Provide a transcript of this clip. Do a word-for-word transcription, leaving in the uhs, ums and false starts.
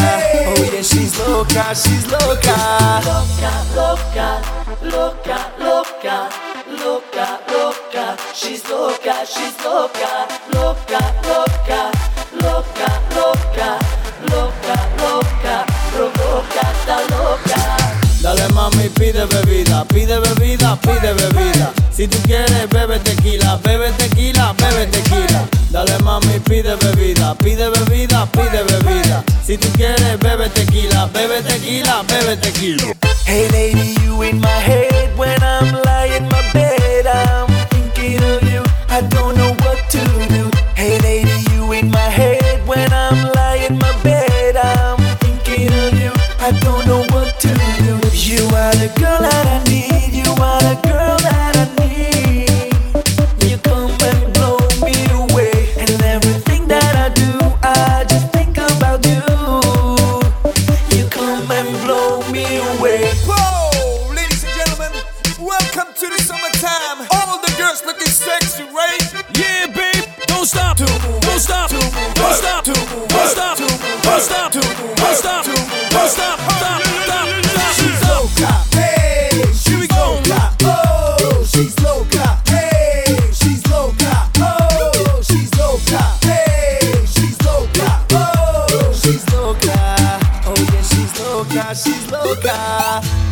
Hey. Oh yeah, she's loca, she's loca. Loca, loca, loca, loca, loca, loca. She's loca, she's loca, loca, loca, loca, loca, loca, loca, provoca, está loca. Dale mami, pide bebida, pide bebida, pide bebida. Si tú quieres, bebe tequila, bebe tequila, bebe tequila. Dale mami, pide bebida, pide bebida, pide bebida. Si tú quieres, bebe tequila, bebe tequila, bebe tequila. Hey lady, you in my head when I'm lying in my bed. I'm thinking of you, I don't know what to do. Hey lady, you in my head when I'm lying in my bed. I'm thinking of you, I don't know what to do. You are the girl that I need, you are the girl that I need. You come and blow me away, and everything that I do, I just think about you. You come and blow me away. Whoa, ladies and gentlemen, welcome to the summertime. All the girls looking sexy, right? Yeah, babe, don't stop, don't stop, don't stop, don't stop, don't stop, don't stop, don't stop, don't stop, stop, stop. She's loca, hey, she's loca, oh, she's loca, hey, she's loca, oh, she's loca, hey, she's loca, oh, She's loca, oh yeah, she's loca, she's loca.